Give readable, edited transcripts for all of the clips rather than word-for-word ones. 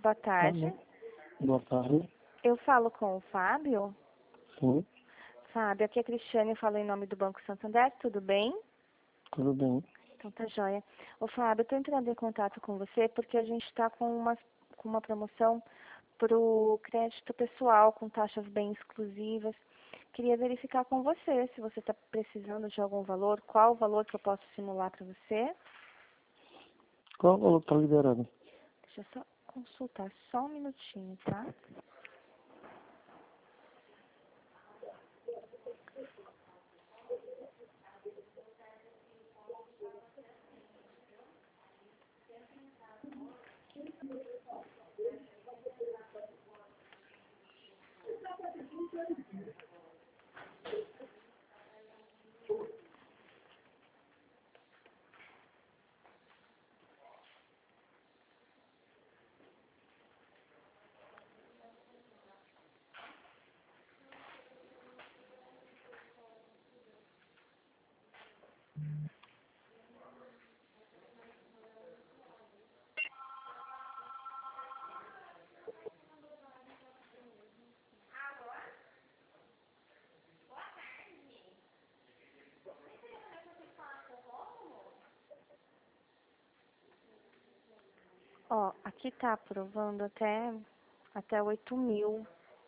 Boa Tá tarde. bom. Boa tarde. Eu falo com o Fábio. Sim, Fábio, aqui é a Cristiane, eu falo em nome do Banco Santander, tudo bem? tudo bem. Então tá joia. Ô Fábio, eu tô entrando em contato com você porque a gente está com uma promoção para o crédito pessoal com taxas bem exclusivas. Queria verificar com você se você está precisando de algum valor, qual o valor que eu posso simular para você. Qual o valor que está liberado? Deixa eu só consultar só um minutinho, tá? Ó, aqui tá aprovando até 8.000.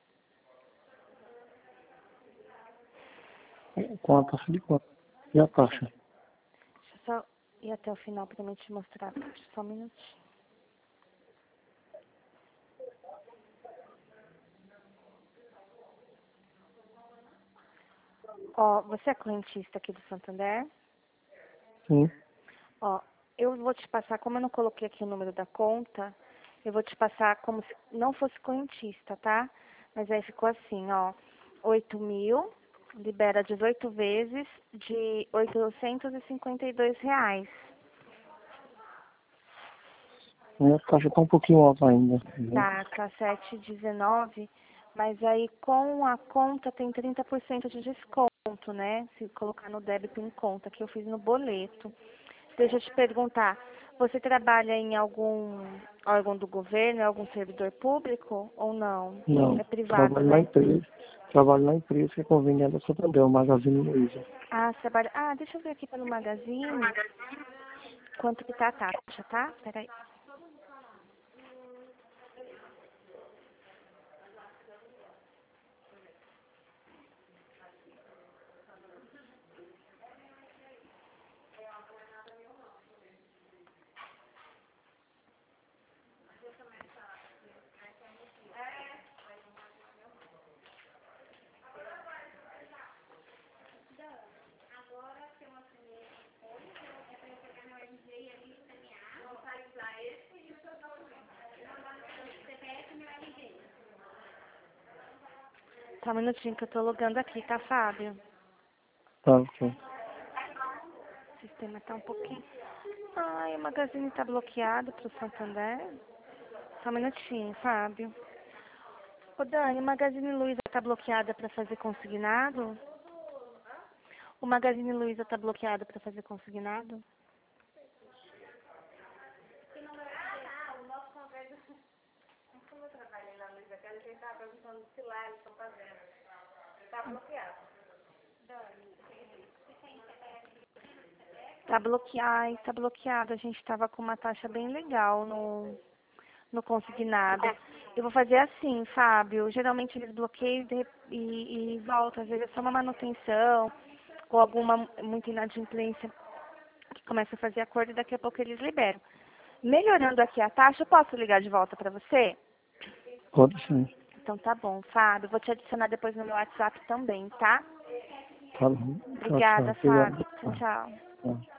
Com a taxa de quanto? E a taxa? Deixa eu só ir até o final para mim te mostrar. Só um minutinho. Ó, você é correntista aqui do Santander? Sim. Ó, eu vou te passar, como eu não coloquei aqui o número da conta, eu vou te passar como se não fosse correntista, tá? Mas aí ficou assim, ó, 8.000, libera 18 vezes de R$ 852. Minha taxa está um pouquinho alta ainda. Né? Tá 7,19, mas aí com a conta tem 30% de desconto, né? Se colocar no débito em conta, que eu fiz no boleto. Deixa eu te perguntar, você trabalha em algum órgão do governo, algum servidor público ou não? Não. É privado, Trabalho na né? empresa. Trabalho na empresa que é conveniente da Santander, o Magazine Luiza. Ah, você trabalha... Ah, deixa eu ver aqui pelo Magazine quanto que tá a taxa, tá? Peraí. Só um minutinho que eu tô logando aqui, tá, Fábio? Tá, ok. O sistema tá um pouquinho... Ai, o Magazine tá bloqueado pro Santander. Só um minutinho, Fábio. Ô, Dani, o Magazine Luiza tá bloqueada pra fazer consignado? O Magazine Luiza tá bloqueado pra fazer consignado? Tá bloqueado, ai, tá bloqueado. A gente tava com uma taxa bem legal no consignado. Eu vou fazer assim, Fábio. Geralmente eles bloqueiam e voltam. Às vezes é só uma manutenção ou alguma muita inadimplência que começa a fazer acordo e daqui a pouco eles liberam. Melhorando aqui a taxa, eu posso ligar de volta para você? Pode sim. Então tá bom, Fábio. Vou te adicionar depois no meu WhatsApp também, tá? Tá bom. Tchau, tchau. Obrigada, Obrigado. Fábio. Tchau, tchau. Tá.